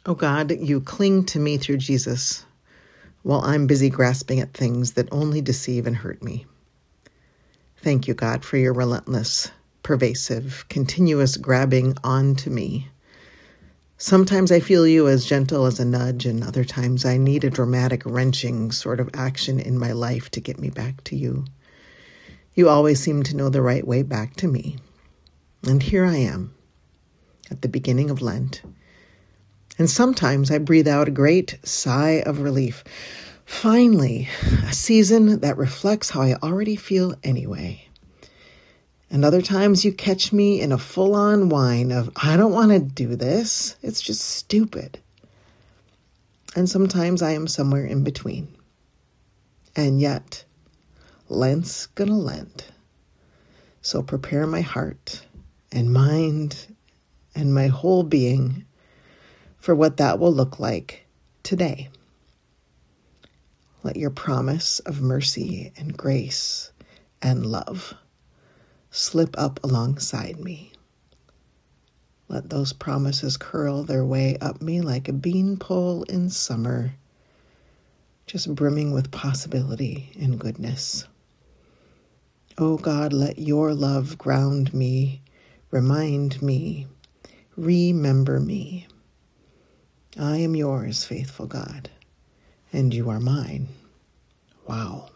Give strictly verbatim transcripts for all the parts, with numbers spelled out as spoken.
Oh God, you cling to me through Jesus while I'm busy grasping at things that only deceive and hurt me. Thank you, God, for your relentless, pervasive, continuous grabbing onto me. Sometimes I feel you as gentle as a nudge, and other times I need a dramatic, wrenching sort of action in my life to get me back to you. You always seem to know the right way back to me. And here I am, at the beginning of Lent. And sometimes I breathe out a great sigh of relief. Finally, a season that reflects how I already feel anyway. And other times you catch me in a full-on whine of, I don't want to do this. It's just stupid. And sometimes I am somewhere in between. And yet, Lent's gonna Lent. So prepare my heart and mind and my whole being for what that will look like today. Let your promise of mercy and grace and love slip up alongside me. Let those promises curl their way up me like a beanpole in summer, just brimming with possibility and goodness. Oh God, let your love ground me, remind me, remember me. I am yours, faithful God, and you are mine. Wow.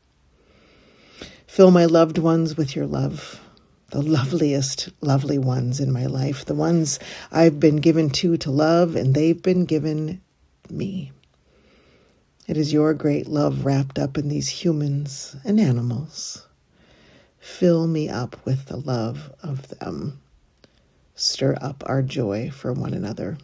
Fill my loved ones with your love, the loveliest, lovely ones in my life, the ones I've been given to to love, and they've been given me. It is your great love wrapped up in these humans and animals. Fill me up with the love of them. Stir up our joy for one another.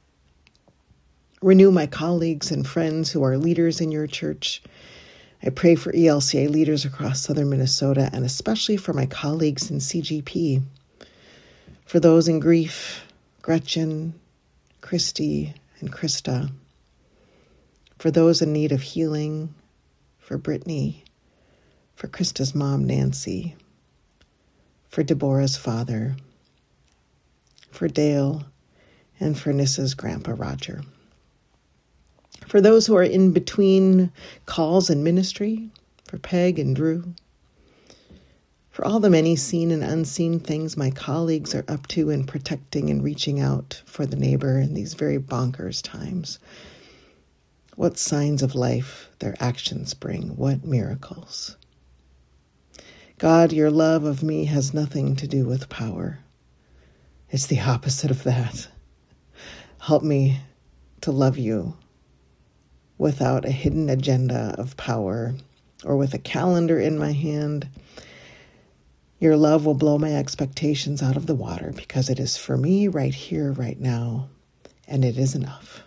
Renew my colleagues and friends who are leaders in your church. I pray for E L C A leaders across southern Minnesota, and especially for my colleagues in C G P. For those in grief, Gretchen, Christy, and Krista. For those in need of healing, for Brittany, for Krista's mom, Nancy, for Deborah's father, for Dale, and for Nissa's grandpa, Roger. For those who are in between calls and ministry, for Peg and Drew. For all the many seen and unseen things my colleagues are up to in protecting and reaching out for the neighbor in these very bonkers times. What signs of life their actions bring, what miracles. God, your love of me has nothing to do with power. It's the opposite of that. Help me to love you without a hidden agenda of power or with a calendar in my hand. Your love will blow my expectations out of the water because it is for me right here, right now, and it is enough.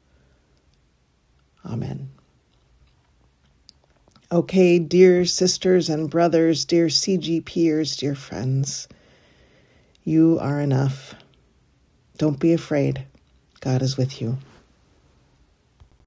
Amen. Okay, dear sisters and brothers, dear C G Pers, dear friends, you are enough. Don't be afraid. God is with you.